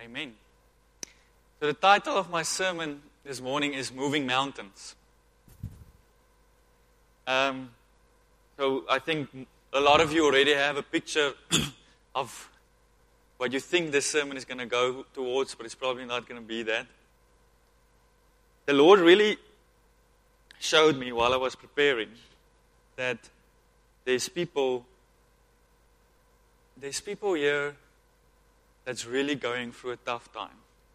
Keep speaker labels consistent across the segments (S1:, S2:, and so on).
S1: Amen. So the title of my sermon this morning is Moving Mountains. So I think a lot of you already have a picture of what you think this sermon is going to go towards, but it's probably not going to be that. The Lord really showed me while I was preparing that there's people here that's really going through a tough time.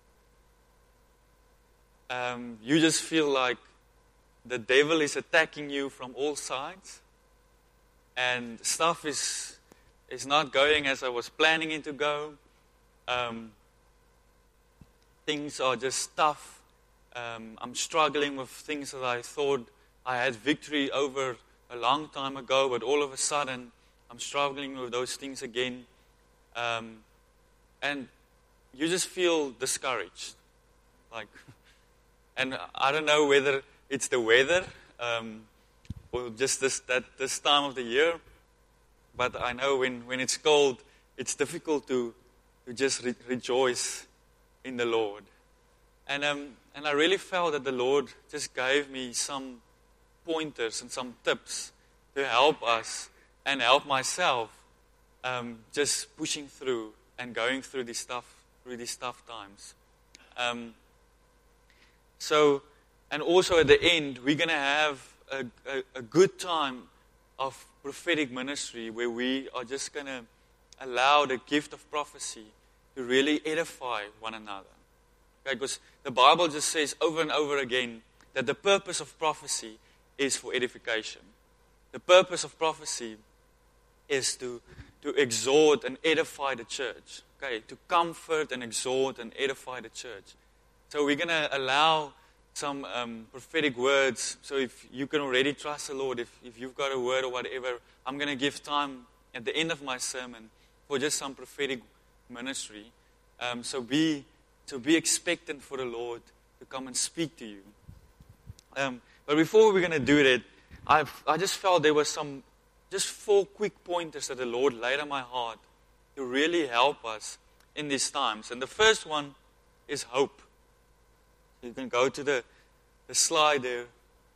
S1: You just feel like the devil is attacking you from all sides, and stuff is not going as I was planning it to go. Things are just tough. I'm struggling with things that I thought I had victory over a long time ago, but all of a sudden I'm struggling with those things again. And you just feel discouraged. And I don't know whether it's the weather or just this time of the year, but I know when it's cold, it's difficult to just rejoice in the Lord. And I really felt that the Lord just gave me some pointers and some tips to help us and help myself just pushing through and going through these tough times. And also at the end, we're going to have a good time of prophetic ministry where we are just going to allow the gift of prophecy to really edify one another. Okay, because the Bible just says over and over again that the purpose of prophecy is for edification. The purpose of prophecy is to exhort and edify the church. Okay, to comfort and exhort and edify the church. So we're going to allow some prophetic words. So if you can already trust the Lord, if you've got a word or whatever, I'm going to give time at the end of my sermon for just some prophetic ministry. So be expectant for the Lord to come and speak to you. But before we're going to do that, I just felt there were just 4 quick pointers that the Lord laid on my heart to really help us in these times. And the first one is hope. You can go to the slide there.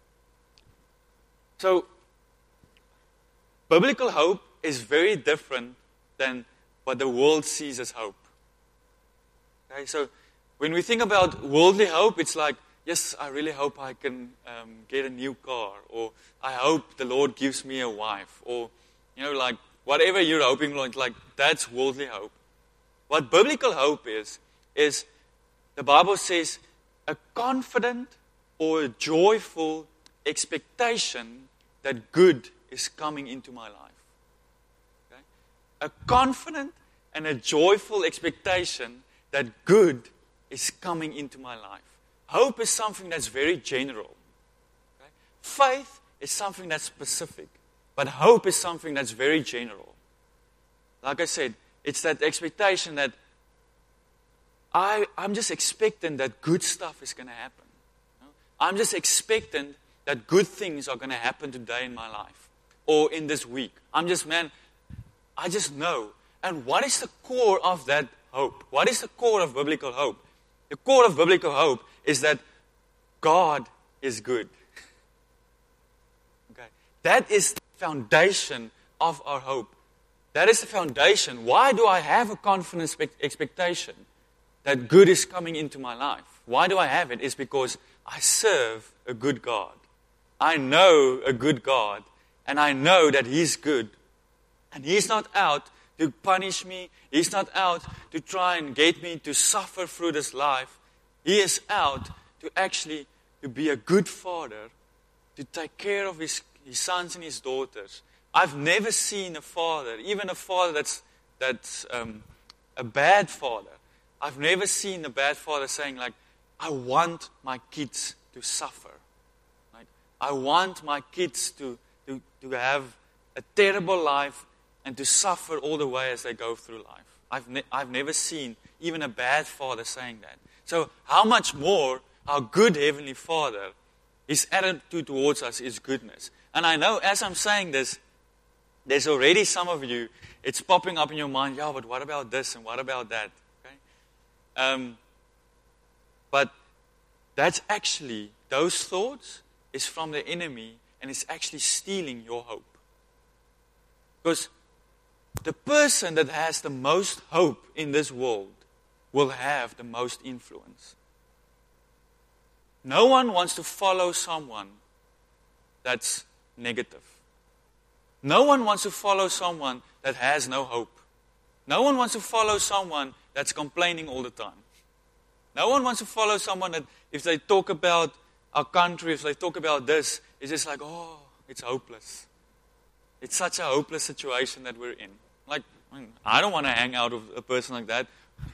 S1: So, biblical hope is very different than what the world sees as hope. Okay, so when we think about worldly hope, it's like, yes, I really hope I can get a new car, or I hope the Lord gives me a wife, or like whatever you're hoping for, like that's worldly hope. What biblical hope is the Bible says a confident or a joyful expectation that good is coming into my life. Okay? A confident and a joyful expectation that good is coming into my life. Hope is something that's very general. Okay? Faith is something that's specific. But hope is something that's very general. Like I said, it's that expectation that I'm just expectant that good stuff is going to happen. I'm just expectant that good things are going to happen today in my life or in this week. I just know. And what is the core of that hope? What is the core of biblical hope? The core of biblical hope is that God is good. Okay, that is the foundation of our hope. That is the foundation. Why do I have a confident expectation that good is coming into my life? Why do I have it? It's because I serve a good God. I know a good God, and I know that He's good. And He's not out to punish me. He's not out to try and get me to suffer through this life. He is out to be a good father, to take care of his sons and his daughters. I've never seen a father, even a father that's a bad father. I've never seen a bad father saying like, I want my kids to suffer. Like, I want my kids to have a terrible life and to suffer all the way as they go through life. I've never seen even a bad father saying that. So how much more our good Heavenly Father, His attitude towards us is goodness. And I know as I'm saying this, there's already some of you, it's popping up in your mind, yeah, but what about this and what about that? Okay? But that's actually, those thoughts is from the enemy, and it's actually stealing your hope. Because the person that has the most hope in this world will have the most influence. No one wants to follow someone that's negative. No one wants to follow someone that has no hope. No one wants to follow someone that's complaining all the time. No one wants to follow someone that, if they talk about our country, if they talk about this, it's just like, oh, it's hopeless. It's such a hopeless situation that we're in. Like, I don't want to hang out with a person like that.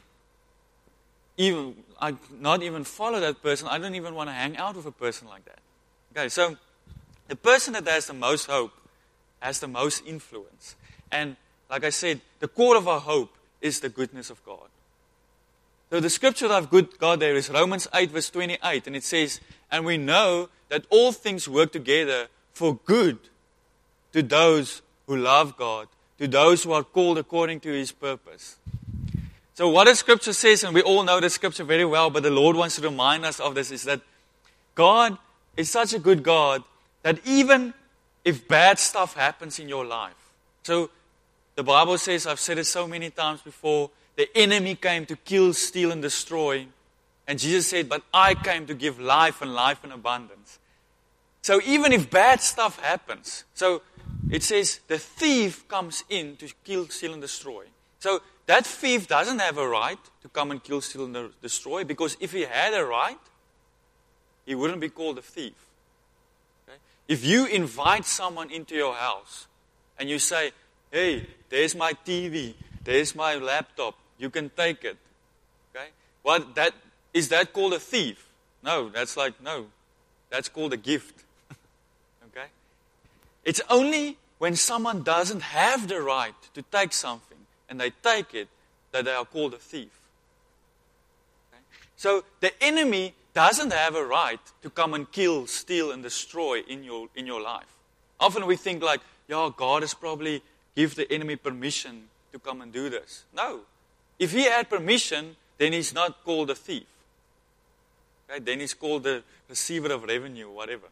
S1: I not even follow that person. I don't even want to hang out with a person like that. Okay, so the person that has the most hope has the most influence. And like I said, the core of our hope is the goodness of God. So the scripture that I've got there is Romans 8 verse 28. And it says, and we know that all things work together for good to those who love God, to those who are called according to His purpose. So what the scripture says, and we all know the scripture very well, but the Lord wants to remind us of this, is that God is such a good God that even if bad stuff happens in your life. So the Bible says, I've said it so many times before, the enemy came to kill, steal, and destroy. And Jesus said, but I came to give life and life in abundance. So even if bad stuff happens, so it says the thief comes in to kill, steal, and destroy. So that thief doesn't have a right to come and kill, steal, and destroy, because if he had a right, he wouldn't be called a thief. Okay? If you invite someone into your house and you say, hey, there's my TV, there's my laptop, you can take it. Okay? Is that called a thief? No, that's called a gift. Okay? It's only when someone doesn't have the right to take something and they take it that they are called a thief. Okay? So the enemy doesn't have a right to come and kill, steal, and destroy in your life. Often we think like, yeah, God has probably give the enemy permission to come and do this. No. If he had permission, then he's not called a thief. Okay? Then he's called the receiver of revenue, whatever.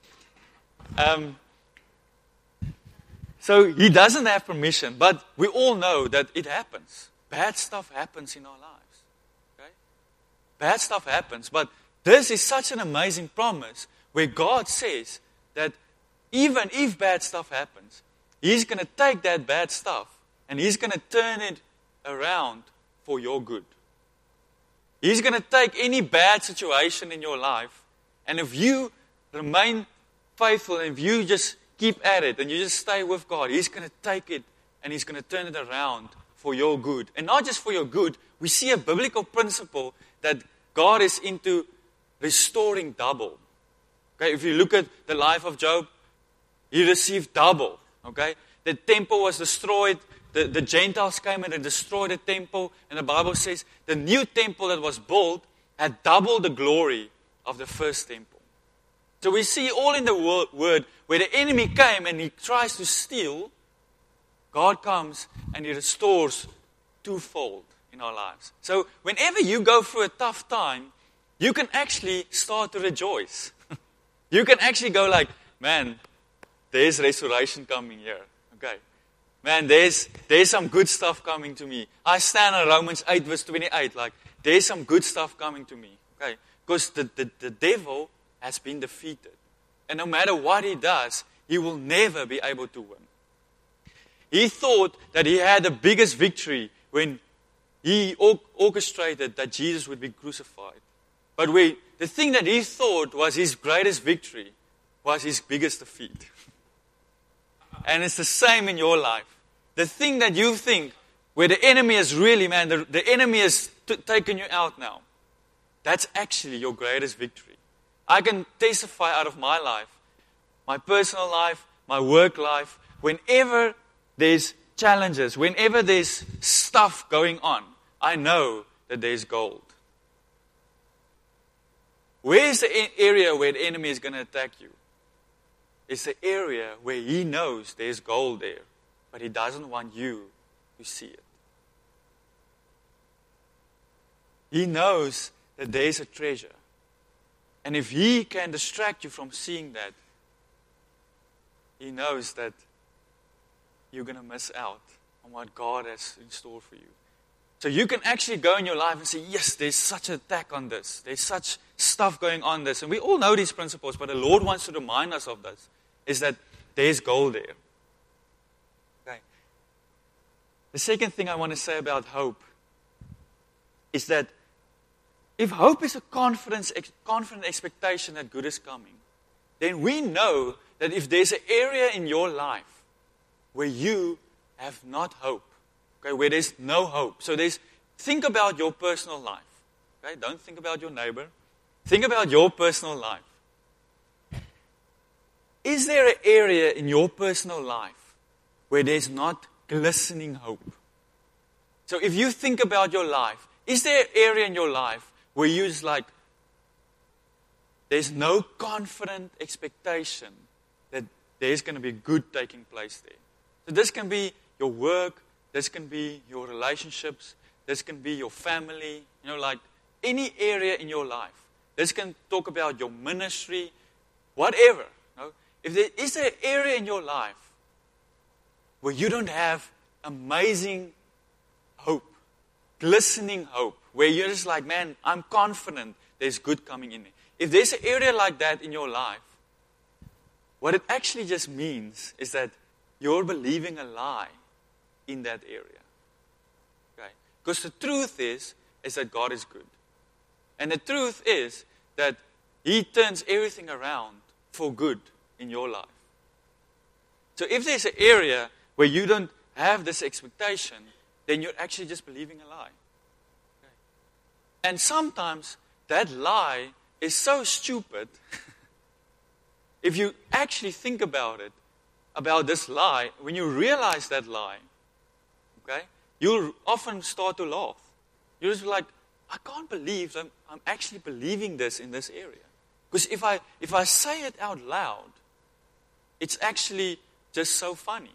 S1: So he doesn't have permission, but we all know that it happens. Bad stuff happens in our lives. Okay? Bad stuff happens, but this is such an amazing promise where God says that even if bad stuff happens, He's going to take that bad stuff and He's going to turn it around for your good. He's going to take any bad situation in your life, and if you remain faithful and if you just keep at it and you just stay with God, He's going to take it and He's going to turn it around for your good. And not just for your good, we see a biblical principle that God is into restoring double. Okay, if you look at the life of Job, he received double. Okay, the temple was destroyed. The Gentiles came and destroyed the temple. And the Bible says the new temple that was built had double the glory of the first temple. So we see all in the word where the enemy came and he tries to steal, God comes and He restores twofold in our lives. So whenever you go through a tough time, you can actually start to rejoice. You can actually go like, man, there's restoration coming here. Okay. Man, there's some good stuff coming to me. I stand on Romans 8 verse 28, like, there's some good stuff coming to me. Okay. Because the devil has been defeated. And no matter what he does, he will never be able to win. He thought that he had the biggest victory when he orchestrated that Jesus would be crucified. But the thing that he thought was his greatest victory was his biggest defeat. And it's the same in your life. The thing that you think, where the enemy is really, man, the enemy has taken you out now, that's actually your greatest victory. I can testify out of my life, my personal life, my work life, whenever there's challenges, whenever there's stuff going on, I know that there's gold. Where's the area where the enemy is going to attack you? It's the area where he knows there's gold there, but he doesn't want you to see it. He knows that there is a treasure. And if He can distract you from seeing that, He knows that you're going to miss out on what God has in store for you. So you can actually go in your life and say, yes, there's such an attack on this. There's such stuff going on this. And we all know these principles, but the Lord wants to remind us of this, is that there's gold there. Okay. The second thing I want to say about hope is that if hope is a confident expectation that good is coming, then we know that if there's an area in your life where you have not hope, okay, where there's no hope. So think about your personal life. Okay? Don't think about your neighbor. Think about your personal life. Is there an area in your personal life where there's not glistening hope? So if you think about your life, is there an area in your life where you're just like, there's no confident expectation that there's going to be good taking place there? So this can be your work, this can be your relationships, this can be your family, like any area in your life. This can talk about your ministry, whatever. If there is an area in your life where you don't have amazing hope, glistening hope, where you're just like, man, I'm confident there's good coming in there. If there's an area like that in your life, what it actually just means is that you're believing a lie in that area. Okay? Because the truth is that God is good. And the truth is that He turns everything around for good in your life. So if there's an area where you don't have this expectation, then you're actually just believing a lie. Okay? And sometimes that lie is so stupid. If you actually think about it, about this lie, when you realize that lie, okay, you'll often start to laugh. You're just like, I can't believe I'm actually believing this in this area. Because if I say it out loud, it's actually just so funny.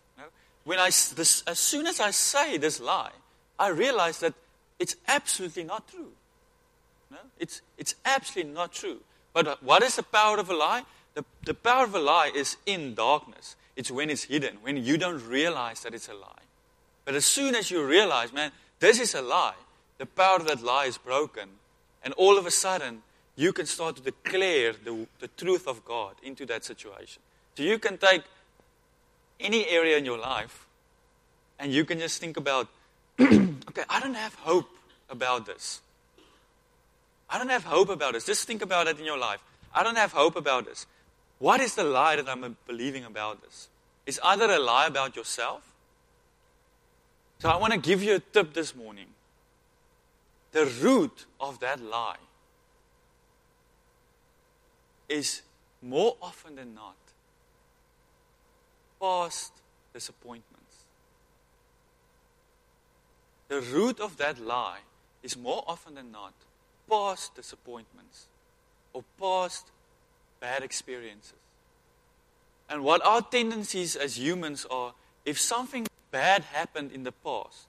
S1: As soon as I say this lie, I realize that it's absolutely not true. It's absolutely not true. But what is the power of a lie? The power of a lie is in darkness. It's when it's hidden, when you don't realize that it's a lie. But as soon as you realize, man, this is a lie, the power of that lie is broken. And all of a sudden, you can start to declare the truth of God into that situation. So you can take any area in your life, and you can just think about, okay, I don't have hope about this. I don't have hope about this. Just think about it in your life. I don't have hope about this. What is the lie that I'm believing about this? It's either a lie about yourself. So I want to give you a tip this morning. The root of that lie is more often than not past disappointments. The root of that lie is more often than not past disappointments or past bad experiences. And what our tendencies as humans are, if something bad happened in the past,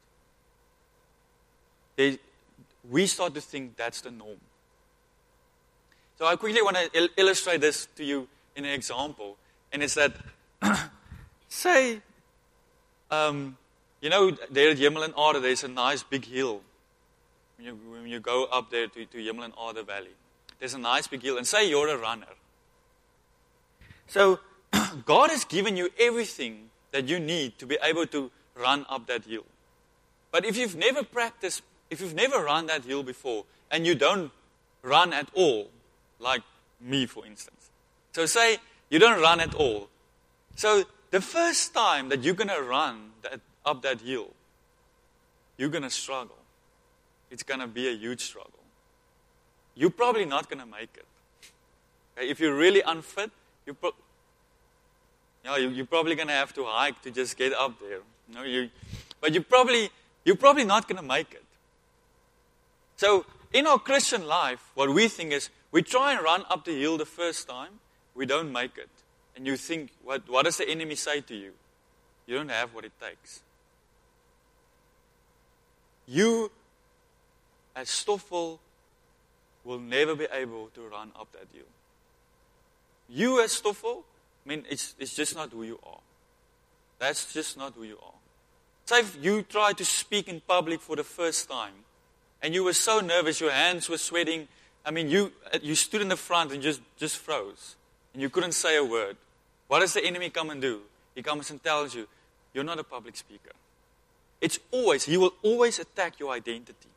S1: we start to think that's the norm. So I quickly want to illustrate this to you in an example. And it's that, say, there at Hemelenade, there's a nice big hill. When you go up there to Hemelenade Valley, there's a nice big hill. And say you're a runner. So God has given you everything that you need to be able to run up that hill. But if you've never practiced, if you've never run that hill before, and you don't run at all, like me, for instance. So say you don't run at all. So the first time that you're going to run up that hill, you're going to struggle. It's going to be a huge struggle. You're probably not going to make it. Okay? If you're really unfit, you're probably going to have to hike to just get up there. But you're probably not going to make it. So in our Christian life, what we think is, we try and run up the hill the first time, we don't make it. And you think, what does the enemy say to you? You don't have what it takes. You as Stoffel will never be able to run up that hill. You as Stoffel, it's just not who you are. That's just not who you are. Say if you tried to speak in public for the first time, and you were so nervous, your hands were sweating. You stood in the front and just froze, and you couldn't say a word. What does the enemy come and do? He comes and tells you, you're not a public speaker. He will always attack your identity.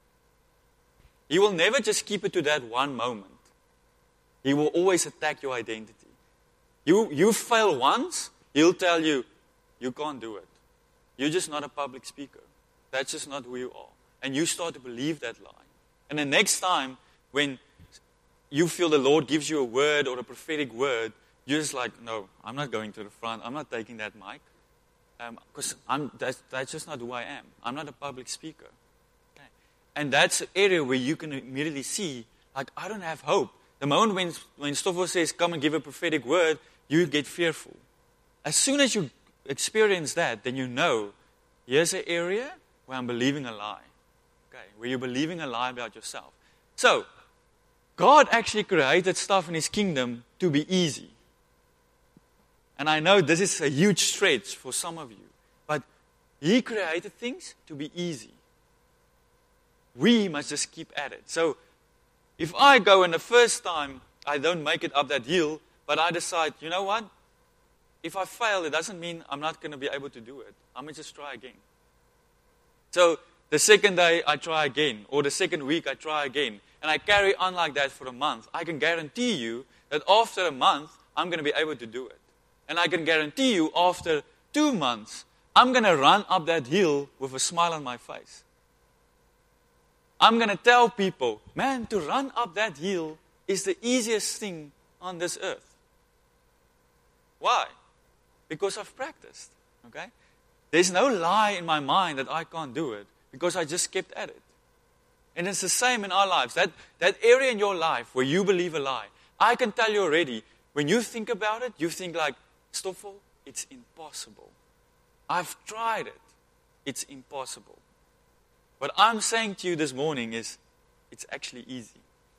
S1: He will never just keep it to that one moment. He will always attack your identity. You fail once, he'll tell you, you can't do it. You're just not a public speaker. That's just not who you are. And you start to believe that lie. And the next time when you feel the Lord gives you a word or a prophetic word, you're just like, no, I'm not going to the front. I'm not taking that mic. Because that's just not who I am. I'm not a public speaker. Okay? And that's an area where you can immediately see, like, I don't have hope. The moment when Stoffel says, come and give a prophetic word, you get fearful. As soon as you experience that, then you know, here's an area where I'm believing a lie. Okay? Where you're believing a lie about yourself. So, God actually created stuff in His kingdom to be easy. And I know this is a huge stretch for some of you. But He created things to be easy. We must just keep at it. So, if I go and the first time I don't make it up that hill, but I decide, you know what? If I fail, it doesn't mean I'm not going to be able to do it. I'm going to just try again. So, the second day I try again, or the second week I try again, and I carry on like that for a month, I can guarantee you that after a month, I'm going to be able to do it. And I can guarantee you after 2 months, I'm going to run up that hill with a smile on my face. I'm going to tell people, man, to run up that hill is the easiest thing on this earth. Why? Because I've practiced. Okay? There's no lie in my mind that I can't do it, because I just kept at it. And it's the same in our lives. That area in your life where you believe a lie, I can tell you already, when you think about it, you think like, Stoffel, it's impossible. I've tried it. It's impossible. What I'm saying to you this morning is, it's actually easy.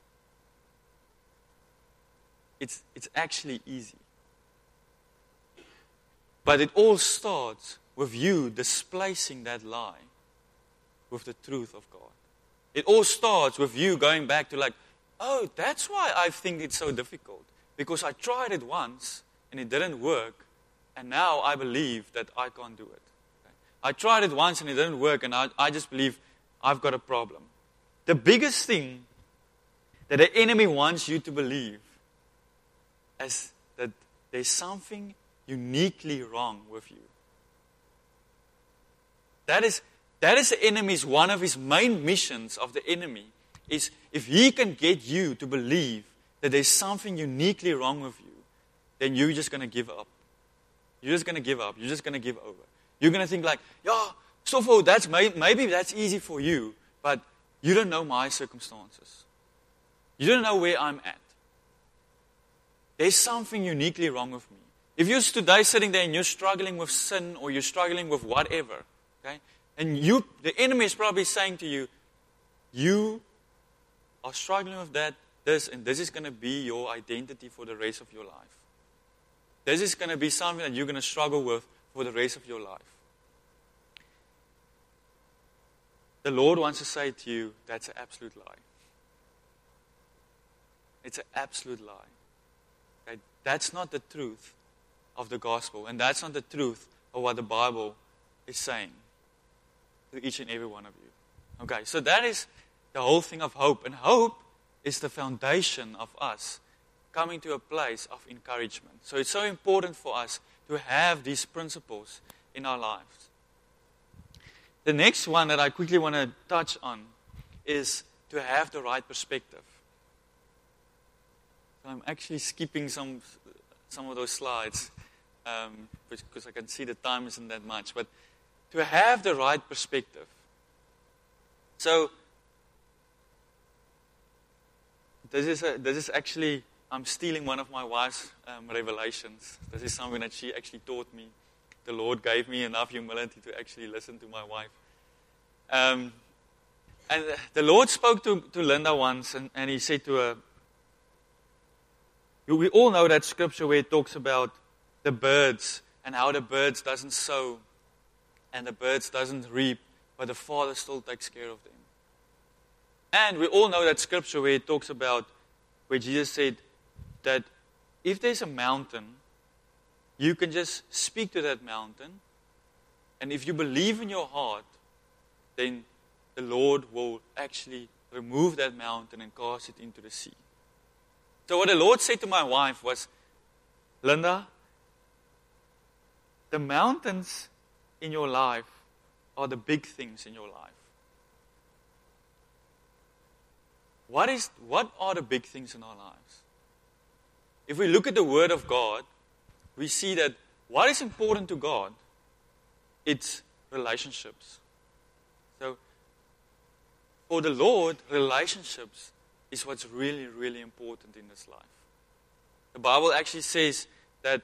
S1: It's actually easy. But it all starts with you displacing that lie with the truth of God. It all starts with you going back to like, oh, that's why I think it's so difficult. Because I tried it once and it didn't work, and now I believe that I can't do it. Okay? I tried it once and it didn't work, and I just believe I've got a problem. The biggest thing that the enemy wants you to believe is that there's something uniquely wrong with you. That is the enemy's, one of his main missions of the enemy, is if he can get you to believe that there's something uniquely wrong with you, then you're just going to give up. You're just going to give up. You're just going to give over. You're going to think like, yeah, Stoffel, maybe that's easy for you, but you don't know my circumstances. You don't know where I'm at. There's something uniquely wrong with me. If you're today sitting there and you're struggling with sin or you're struggling with whatever, okay, and the enemy is probably saying to you, you are struggling with that, this is going to be your identity for the rest of your life. This is going to be something that you're going to struggle with for the rest of your life. The Lord wants to say to you, that's an absolute lie. It's an absolute lie. Okay? That's not the truth of the gospel, and that's not the truth of what the Bible is saying to each and every one of you. Okay, so that is the whole thing of hope, and hope is the foundation of us coming to a place of encouragement. So it's so important for us to have these principles in our lives. The next one that I quickly want to touch on is to have the right perspective. So I'm actually skipping some of those slides because I can see the time isn't that much. But to have the right perspective. So this is actually, I'm stealing one of my wife's revelations. This is something that she actually taught me. The Lord gave me enough humility to actually listen to my wife. And the Lord spoke to Linda once, and He said to her, we all know that scripture where it talks about the birds and how the birds doesn't sow and the birds doesn't reap, but the Father still takes care of them. And we all know that scripture where it talks about, where Jesus said that if there's a mountain, you can just speak to that mountain, and if you believe in your heart, then the Lord will actually remove that mountain and cast it into the sea. So what the Lord said to my wife was, Linda, the mountains in your life are the big things in your life. What are the big things in our lives? If we look at the Word of God, we see that what is important to God, it's relationships. So, for the Lord, relationships is what's really, really important in this life. The Bible actually says that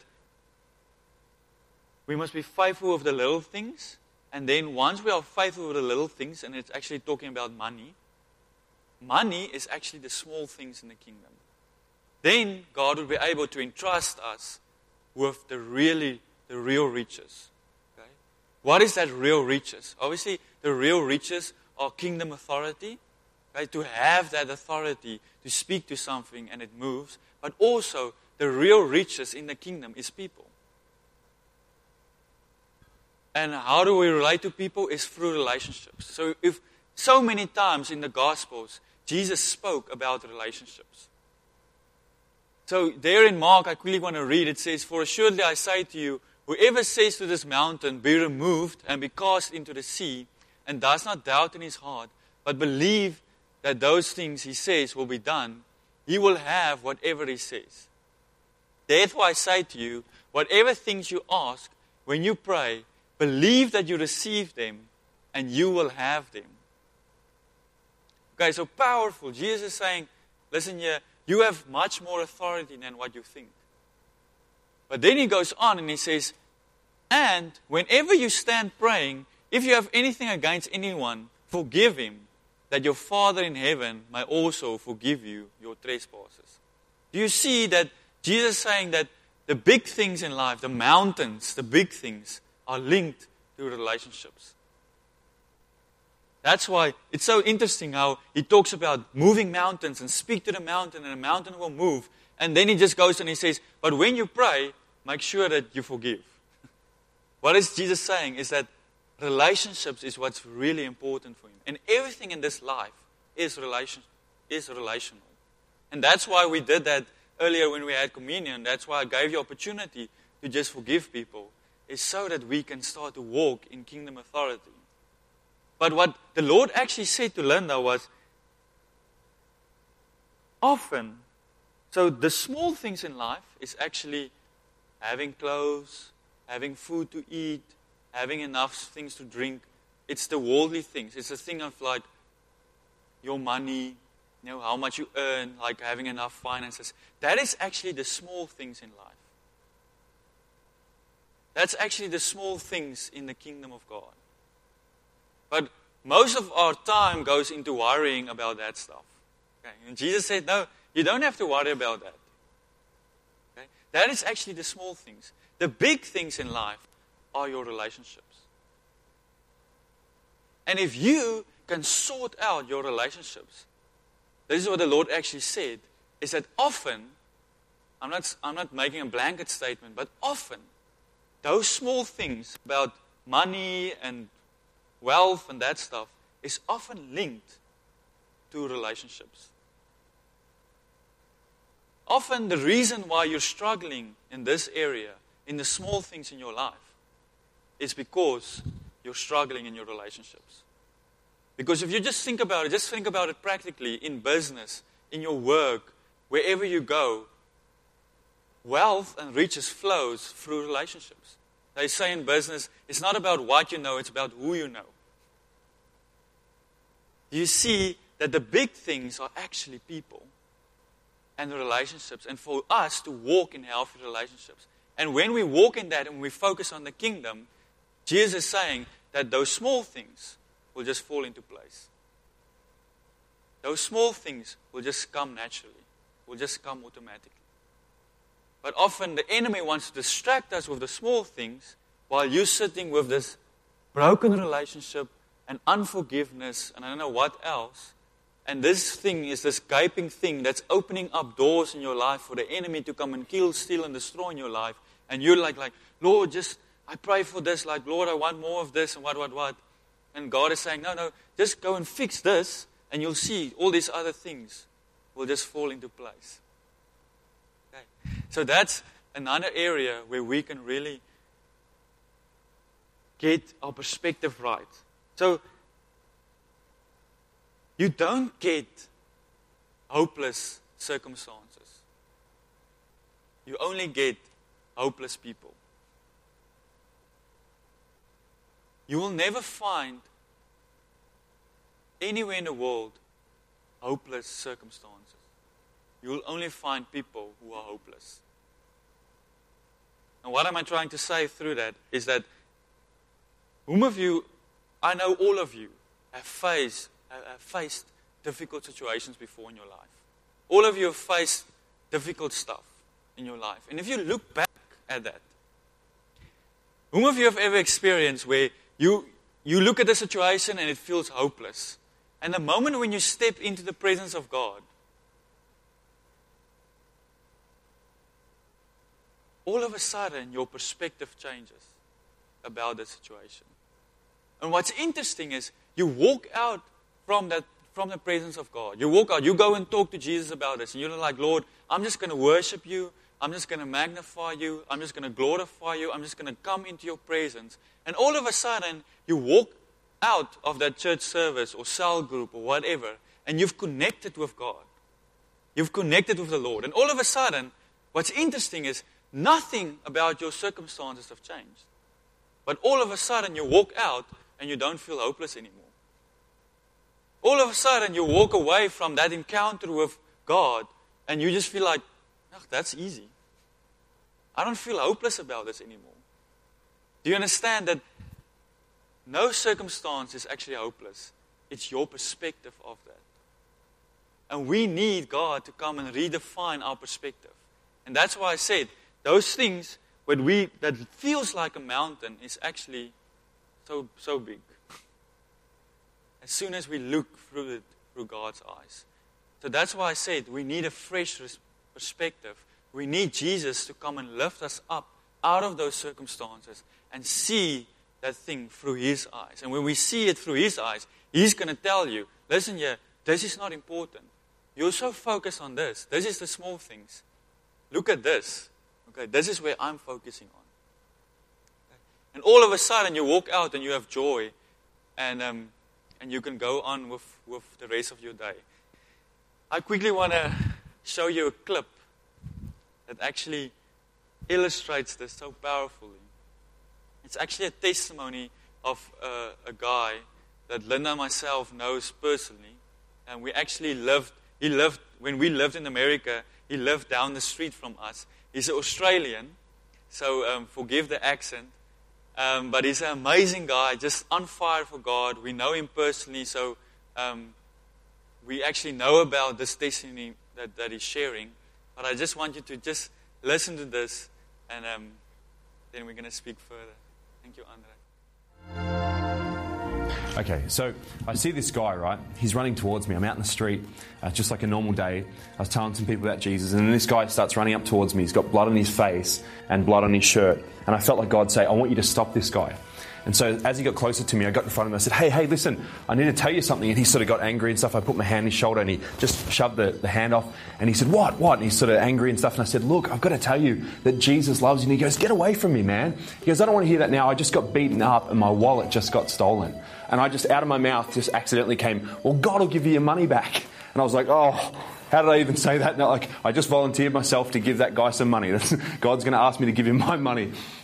S1: we must be faithful with the little things, and then once we are faithful with the little things, and it's actually talking about money, money is actually the small things in the kingdom. Then God will be able to entrust us with the real riches. Okay? What is that real riches? Obviously, the real riches are kingdom authority. Right? To have that authority to speak to something and it moves. But also, the real riches in the kingdom is people. And how do we relate to people? Is through relationships. So if so many times in the Gospels, Jesus spoke about relationships. So there in Mark, I quickly want to read, it says, "For assuredly I say to you, whoever says to this mountain, be removed and be cast into the sea, and does not doubt in his heart, but believe that those things he says will be done, he will have whatever he says. Therefore I say to you, whatever things you ask, when you pray, believe that you receive them, and you will have them." Okay, so powerful. Jesus is saying, listen here, you have much more authority than what you think. But then he goes on and he says, and whenever you stand praying, if you have anything against anyone, forgive him, that your Father in heaven may also forgive you your trespasses. Do you see that Jesus is saying that the big things in life, the mountains, the big things, are linked to relationships? That's why it's so interesting how he talks about moving mountains and speak to the mountain and the mountain will move. And then he just goes and he says, but when you pray, make sure that you forgive. What is Jesus saying is that relationships is what's really important for him. And everything in this life is relational. And that's why we did that earlier when we had communion. That's why I gave you opportunity to just forgive people. Is so that we can start to walk in kingdom authority. But what the Lord actually said to Linda was, often, so the small things in life is actually having clothes, having food to eat, having enough things to drink. It's the worldly things. It's a thing of like your money, how much you earn, like having enough finances. That is actually the small things in life. That's actually the small things in the kingdom of God. But most of our time goes into worrying about that stuff. Okay? And Jesus said, no, you don't have to worry about that. Okay? That is actually the small things. The big things in life are your relationships. And if you can sort out your relationships, this is what the Lord actually said, is that often, I'm not making a blanket statement, but often, those small things about money and wealth and that stuff is often linked to relationships. Often the reason why you're struggling in this area, in the small things in your life, is because you're struggling in your relationships. Because if you just think about it practically in business, in your work, wherever you go, wealth and riches flows through relationships. They say in business, it's not about what you know, it's about who you know. You see that the big things are actually people and relationships, and for us to walk in healthy relationships. And when we walk in that and we focus on the kingdom, Jesus is saying that those small things will just fall into place. those small things will just come naturally, will just come automatically. But often the enemy wants to distract us with the small things while you're sitting with this broken relationship and unforgiveness and I don't know what else. And this thing is this gaping thing that's opening up doors in your life for the enemy to come and kill, steal, and destroy in your life. And you're like, Lord, I pray for this. Like, Lord, I want more of this and what. And God is saying, no, just go and fix this and you'll see all these other things will just fall into place. Okay. So that's another area where we can really get our perspective right. So you don't get hopeless circumstances. You only get hopeless people. You will never find anywhere in the world hopeless circumstances. You will only find people who are hopeless. And what am I trying to say through that is that whom of you, I know all of you, have faced difficult situations before in your life. All of you have faced difficult stuff in your life. And if you look back at that, whom of you have ever experienced where you look at the situation and it feels hopeless? And the moment when you step into the presence of God, all of a sudden your perspective changes about the situation. And what's interesting is you walk out from the presence of God. You walk out, you go and talk to Jesus about this, and you're like, Lord, I'm just going to worship you. I'm just going to magnify you. I'm just going to glorify you. I'm just going to come into your presence. And all of a sudden, you walk out of that church service or cell group or whatever, and you've connected with God. You've connected with the Lord. And all of a sudden, what's interesting is nothing about your circumstances have changed. But all of a sudden, you walk out and you don't feel hopeless anymore. All of a sudden, you walk away from that encounter with God and you just feel like, oh, that's easy. I don't feel hopeless about this anymore. Do you understand that no circumstance is actually hopeless? It's your perspective of that. And we need God to come and redefine our perspective. And that's why I said, those things that feels like a mountain is actually so big. As soon as we look through it through God's eyes. So that's why I said we need a fresh perspective. We need Jesus to come and lift us up out of those circumstances and see that thing through His eyes. And when we see it through His eyes, He's going to tell you, listen here, this is not important. You're so focused on this. This is the small things. Look at this. Okay, this is where I'm focusing on. Okay? And all of a sudden you walk out and you have joy and you can go on with the rest of your day. I quickly want to show you a clip that actually illustrates this so powerfully. It's actually a testimony of a guy that Linda and myself knows personally. And we actually when we lived in America, he lived down the street from us. He's an Australian, so forgive the accent. But he's an amazing guy, just on fire for God. We know him personally, so we actually know about this testimony that he's sharing. But I just want you to just listen to this, and then we're going to speak further. Thank you, Andre.
S2: Okay, so I see this guy, right? He's running towards me. I'm out in the street, just like a normal day. I was telling some people about Jesus, and then this guy starts running up towards me. He's got blood on his face and blood on his shirt. And I felt like God say, I want you to stop this guy. And so as he got closer to me, I got in front of him. I said, hey, listen, I need to tell you something. And he sort of got angry and stuff. I put my hand on his shoulder, and he just shoved the hand off. And he said, what? And he's sort of angry and stuff. And I said, look, I've got to tell you that Jesus loves you. And he goes, get away from me, man. He goes, I don't want to hear that now. I just got beaten up and my wallet just got stolen. And I just, out of my mouth, just accidentally came, well, God will give you your money back. And I was like, oh, how did I even say that? No, I just volunteered myself to give that guy some money. God's going to ask me to give him my money.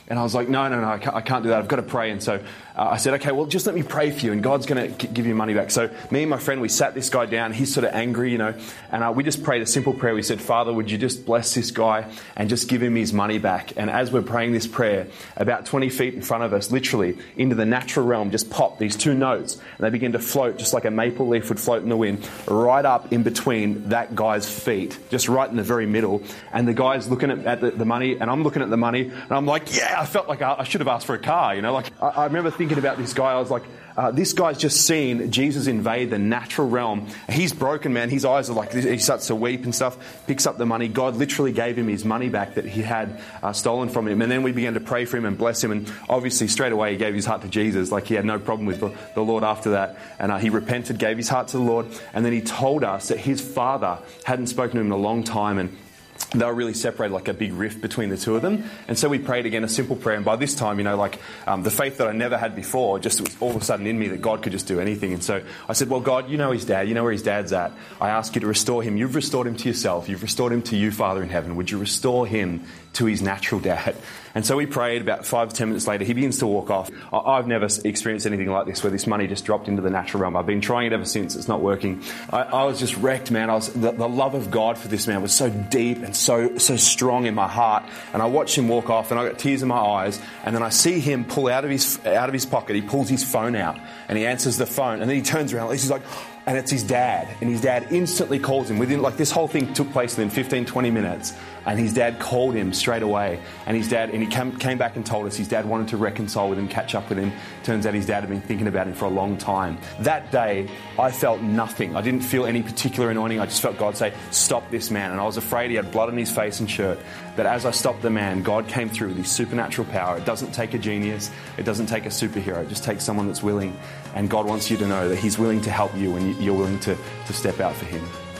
S2: And I was like, no, I can't do that. I've got to pray. And so I said, okay, well, just let me pray for you, and God's going to give you money back. So me and my friend, we sat this guy down. He's sort of angry, and we just prayed a simple prayer. We said, Father, would you just bless this guy and just give him his money back? And as we're praying this prayer, about 20 feet in front of us, literally into the natural realm, just popped these two notes, and they began to float just like a maple leaf would float in the wind, right up in between that guy's feet, just right in the very middle. And the guy's looking at the money, and I'm looking at the money, and I'm like, yeah, I felt like I should have asked for a car, I remember thinking about this guy. I was like, this guy's just seen Jesus invade the natural realm. He's broken, man. His eyes are like, he starts to weep and stuff, picks up the money. God literally gave him his money back that he had stolen from him. And then we began to pray for him and bless him. And obviously straight away he gave his heart to Jesus. Like, he had no problem with the Lord after that. And he repented, gave his heart to the Lord. And then he told us that his father hadn't spoken to him in a long time, and they were really separated, like a big rift between the two of them. And so we prayed again a simple prayer. And by this time, the faith that I never had before just was all of a sudden in me, that God could just do anything. And so I said, well, God, you know his dad. You know where his dad's at. I ask you to restore him. You've restored him to yourself. You've restored him to you, Father in heaven. Would you restore him to his natural dad? And so we prayed. About 5 to 10 minutes later, he begins to walk off. I've never experienced anything like this, where this money just dropped into the natural realm. I've been trying it ever since. It's not working. I was just wrecked, man. The love of God for this man was so deep and so strong in my heart. And I watched him walk off, and I got tears in my eyes. And then I see him pull out of his pocket. He pulls his phone out, and he answers the phone. And then he turns around. He's like, and it's his dad. And his dad instantly calls him. This whole thing took place within 15, 20 minutes. And his dad called him straight away. And he came back and told us his dad wanted to reconcile with him, catch up with him. Turns out his dad had been thinking about him for a long time. That day, I felt nothing. I didn't feel any particular anointing. I just felt God say, stop this man. And I was afraid he had blood on his face and shirt. But as I stopped the man, God came through with his supernatural power. It doesn't take a genius. It doesn't take a superhero. It just takes someone that's willing. And God wants you to know that he's willing to help you when you're willing to step out for him.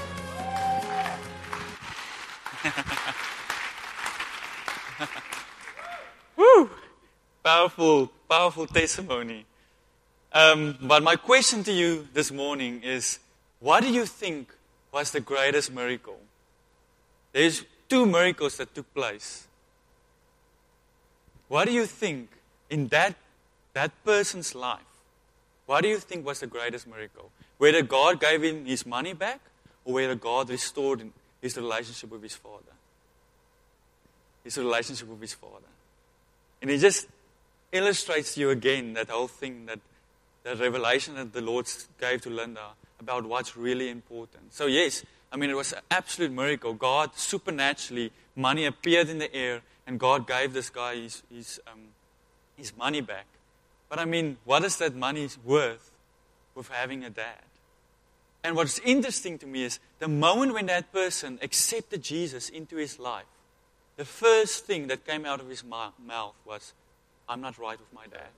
S1: Woo! Powerful testimony. But my question to you this morning is, what do you think was the greatest miracle? There's 2 miracles that took place. What do you think in that person's life? What do you think was the greatest miracle? Whether God gave him his money back, or whether God restored his relationship with his father. His relationship with his father. And it just illustrates to you again that whole thing, that revelation that the Lord gave to Linda about what's really important. So yes, it was an absolute miracle. God supernaturally, money appeared in the air, and God gave this guy his money back. But what is that money worth with having a dad? And what's interesting to me is the moment when that person accepted Jesus into his life, the first thing that came out of his mouth was, I'm not right with my dad.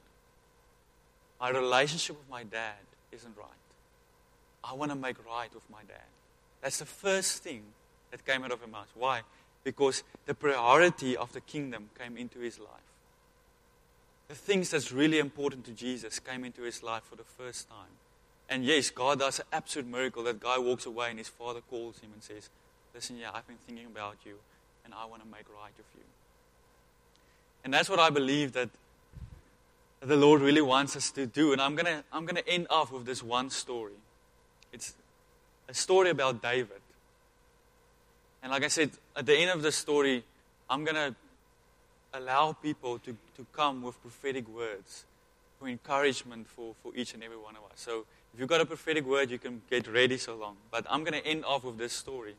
S1: My relationship with my dad isn't right. I want to make right with my dad. That's the first thing that came out of his mouth. Why? Because the priority of the kingdom came into his life. The things that's really important to Jesus came into his life for the first time. And yes, God does an absolute miracle. That guy walks away and his father calls him and says, listen, I've been thinking about you, and I want to make right with you. And that's what I believe that the Lord really wants us to do. And I'm gonna end off with this one story. It's a story about David. And like I said, at the end of the story, I'm going to allow people to come with prophetic words for encouragement for each and every one of us. So if you've got a prophetic word, you can get ready so long. But I'm going to end off with this story.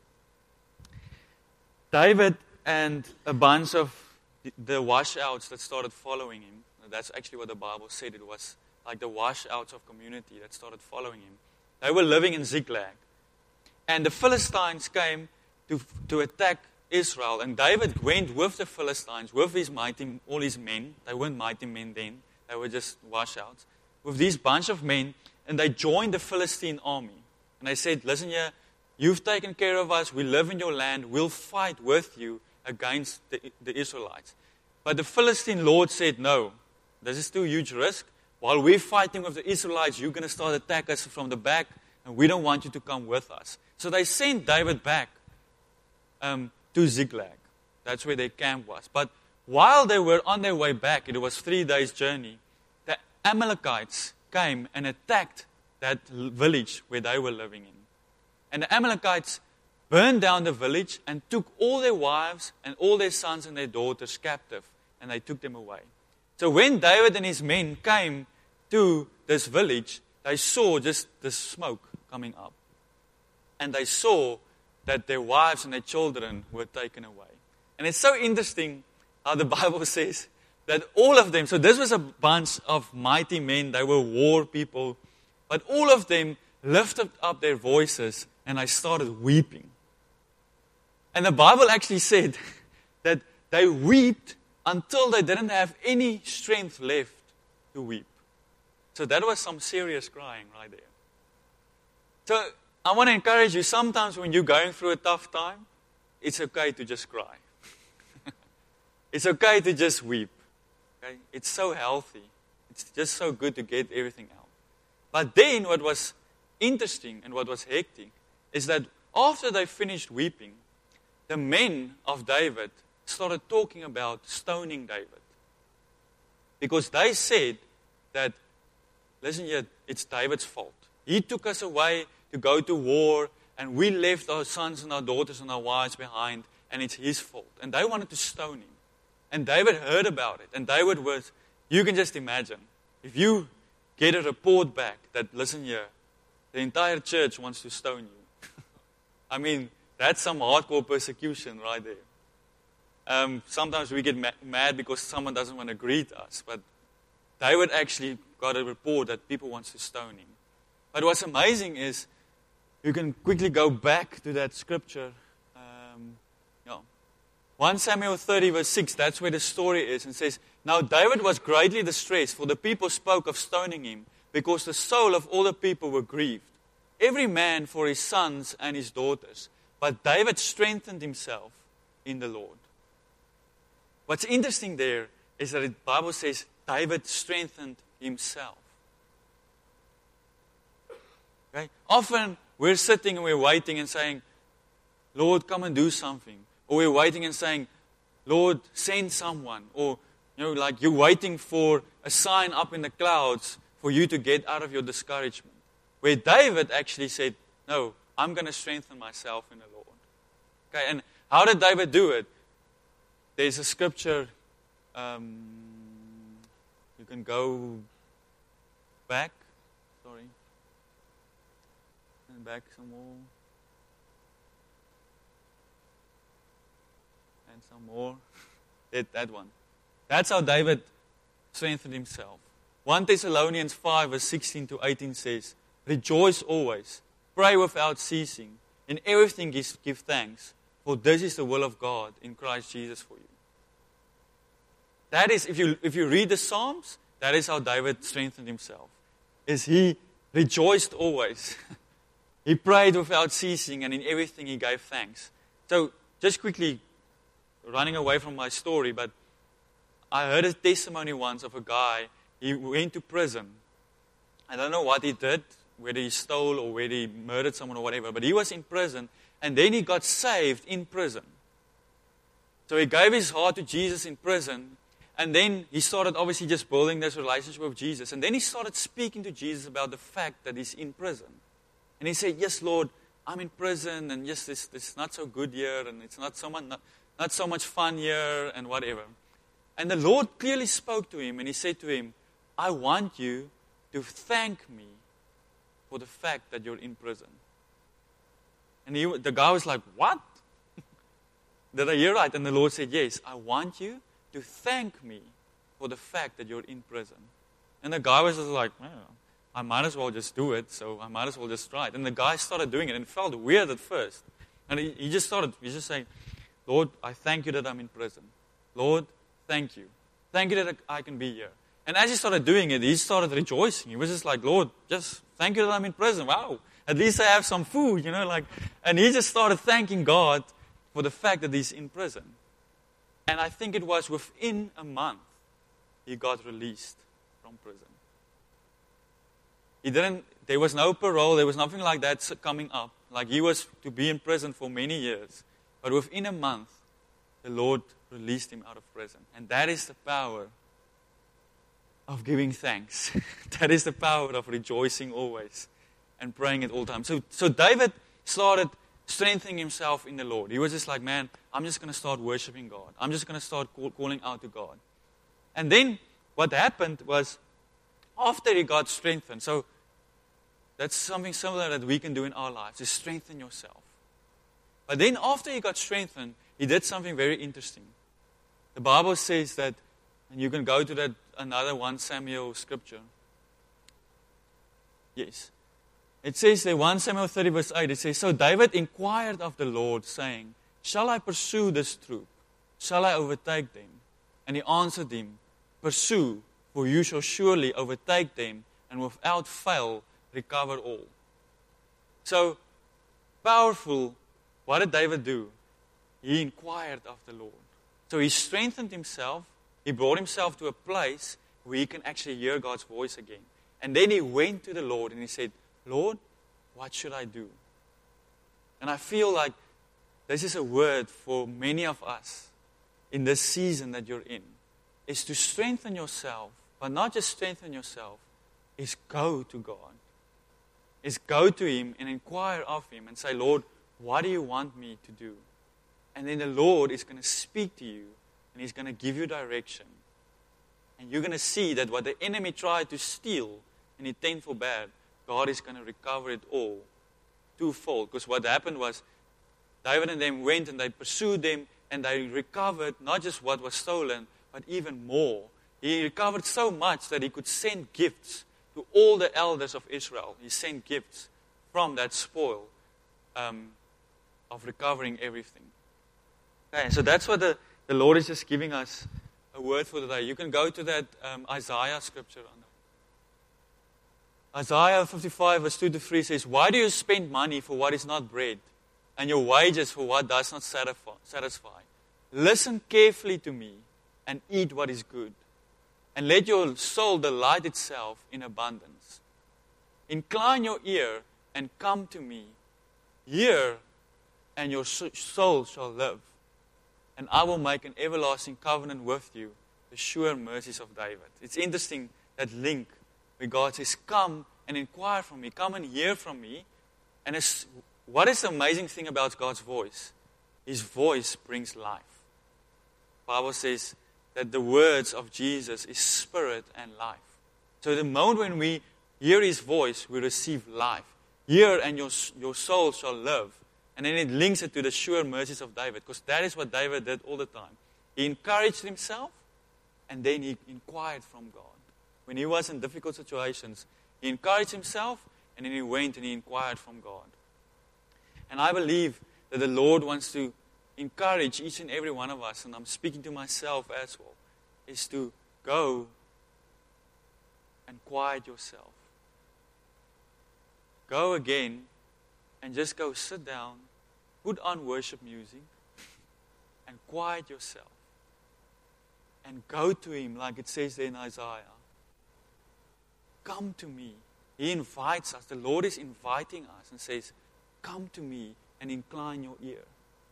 S1: David and a bunch of the washouts that started following him, that's actually what the Bible said. It was like the washouts of community that started following him. They were living in Ziklag. And the Philistines came to attack Israel. And David went with the Philistines, with all his men. They weren't mighty men then. They were just washouts. With these bunch of men. And they joined the Philistine army. And they said, listen here, you've taken care of us. We live in your land. We'll fight with you against the Israelites. But the Philistine Lord said, no, this is too huge risk. While we're fighting with the Israelites, you're going to start attack us from the back, and we don't want you to come with us. So they sent David back to Ziklag. That's where their camp was. But while they were on their way back, it was 3 days' journey, the Amalekites came and attacked that village where they were living in. And the Amalekites burned down the village and took all their wives and all their sons and their daughters captive, and they took them away. So when David and his men came to this village, they saw just the smoke coming up. And they saw that their wives and their children were taken away. And it's so interesting how the Bible says that all of them, so this was a bunch of mighty men, they were war people, but all of them lifted up their voices and they started weeping. And the Bible actually said that they wept until they didn't have any strength left to weep. So that was some serious crying right there. So I want to encourage you, sometimes when you're going through a tough time, it's okay to just cry. It's okay to just weep. Okay? It's so healthy. It's just so good to get everything out. But then what was interesting and what was hectic is that after they finished weeping, the men of David started talking about stoning David. Because they said that, listen here, it's David's fault. He took us away to go to war, and we left our sons and our daughters and our wives behind, and it's his fault. And they wanted to stone him. And David heard about it. And David was, you can just imagine, if you get a report back that, listen here, the entire church wants to stone you. I mean, that's some hardcore persecution right there. Sometimes we get mad because someone doesn't want to greet us. But David actually got a report that people want to stone him. But what's amazing is, you can quickly go back to that scripture. 1 Samuel 30 verse 6, that's where the story is. And says, now David was greatly distressed, for the people spoke of stoning him, because the soul of all the people were grieved, every man for his sons and his daughters. But David strengthened himself in the Lord. What's interesting there is that the Bible says David strengthened himself. Okay? Often we're sitting and we're waiting and saying, Lord, come and do something. Or we're waiting and saying, Lord, send someone. Or, like you're waiting for a sign up in the clouds for you to get out of your discouragement. Where David actually said, no, I'm going to strengthen myself in the Lord. Okay, and how did David do it? There's a scripture, you can go back, and back some more. And some more. That one. That's how David strengthened himself. 1 Thessalonians 5 verse 16 to 18 says, rejoice always, pray without ceasing, in everything give thanks, for this is the will of God in Christ Jesus for you. That is, if you read the Psalms, that is how David strengthened himself. Is he rejoiced always. He prayed without ceasing, and in everything he gave thanks. So, just quickly, running away from my story, but I heard a testimony once of a guy. He went to prison. I don't know what he did, whether he stole or whether he murdered someone or whatever, but he was in prison, and then he got saved in prison. So he gave his heart to Jesus in prison, and then he started obviously just building this relationship with Jesus, and then he started speaking to Jesus about the fact that he's in prison. And he said, yes, Lord, I'm in prison, and yes, it's not so good here, and it's not so much fun here, and whatever. And the Lord clearly spoke to him, and he said to him, I want you to thank me for the fact that you're in prison. And the guy was like, what? Did I hear right? And the Lord said, yes, I want you to thank me for the fact that you're in prison. And the guy was just like, well, I might as well just do it, so I might as well just try it. And the guy started doing it, and it felt weird at first. And he just saying, Lord, I thank you that I'm in prison. Lord, thank you. Thank you that I can be here. And as he started doing it, he started rejoicing. He was just like, Lord, just thank you that I'm in prison. Wow, at least I have some food, And he just started thanking God for the fact that he's in prison. And I think it was within a month he got released from prison. There was no parole, there was nothing like that coming up. Like he was to be in prison for many years. But within a month, the Lord released him out of prison. And that is the power of giving thanks. That is the power of rejoicing always and praying at all times. So David started strengthening himself in the Lord. He was just like, man, I'm just going to start worshiping God. I'm just going to start calling out to God. And then what happened was, after he got strengthened, so that's something similar that we can do in our lives, is strengthen yourself. But then after he got strengthened, he did something very interesting. The Bible says that, and you can go to that another 1 Samuel scripture. Yes. It says there, 1 Samuel 30 verse 8, it says, so David inquired of the Lord, saying, shall I pursue this troop? Shall I overtake them? And he answered him, pursue, for you shall surely overtake them, and without fail recover all. So, powerful, what did David do? He inquired of the Lord. So he strengthened himself, he brought himself to a place where he can actually hear God's voice again. And then he went to the Lord and he said, Lord, what should I do? And I feel like this is a word for many of us in this season that you're in, is to strengthen yourself, but not just strengthen yourself, is go to God. Is go to Him and inquire of Him and say, Lord, what do you want me to do? And then the Lord is going to speak to you and He's going to give you direction. And you're going to see that what the enemy tried to steal and intend for bad, God is going to recover it all twofold. Because what happened was, David and them went and they pursued them and they recovered not just what was stolen, but even more. He recovered so much that he could send gifts to all the elders of Israel. He sent gifts from that spoil of recovering everything. Okay, so that's what the Lord is just giving us a word for today. You can go to that Isaiah scripture. Isaiah 55 verse 2 to 3 says, why do you spend money for what is not bread, and your wages for what does not satisfy? Listen carefully to me and eat what is good, and let your soul delight itself in abundance. Incline your ear and come to me. Hear, and your soul shall live. And I will make an everlasting covenant with you, the sure mercies of David. It's interesting, that link where God says, come and inquire from me, come and hear from me. And what is the amazing thing about God's voice? His voice brings life. The Bible says that the words of Jesus is spirit and life. So the moment when we hear His voice, we receive life. Hear, and your soul shall live. And then it links it to the sure mercies of David, because that is what David did all the time. He encouraged himself, and then he inquired from God. When he was in difficult situations, he encouraged himself, and then he went and he inquired from God. And I believe that the Lord wants to encourage each and every one of us, and I'm speaking to myself as well, is to go and quiet yourself. Go again and just go sit down, put on worship music, and quiet yourself. And go to Him like it says there in Isaiah. Come to me. He invites us. The Lord is inviting us and says, come to me and incline your ear.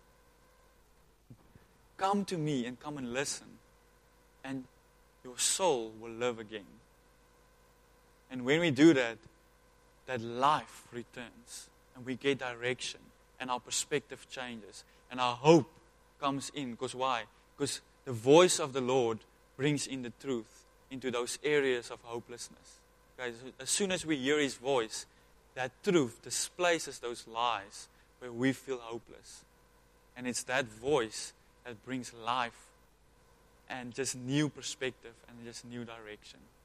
S1: Come to me and come and listen. And your soul will live again. And when we do that, that life returns. And we get direction. And our perspective changes. And our hope comes in. Because why? Because the voice of the Lord brings in the truth into those areas of hopelessness. Okay, so as soon as we hear His voice, that truth displaces those lies where we feel hopeless. And it's that voice that brings life and just new perspective and just new direction.